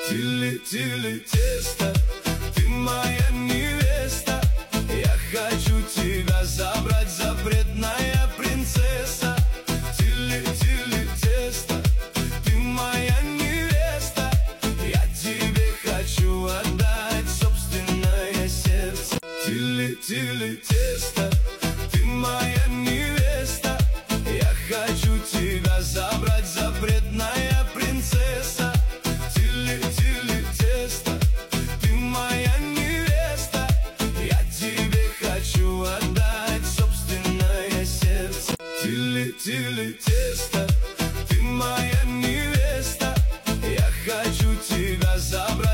Тили, тили, тесто, ты моя невеста. Я хочу тебя забрать, запретная принцесса. Тили, тили, тесто, ты моя невеста. Я тебе хочу отдать собственное сердце. Тили, тили, тесто, ты моя невеста. Я хочу тебя забрать, запретная принцесса. Тили, тили, тесто, ты моя невеста. Я тебе хочу отдать собственное сердце. Тили, тили, тесто, ты моя невеста. Я хочу тебя забрать.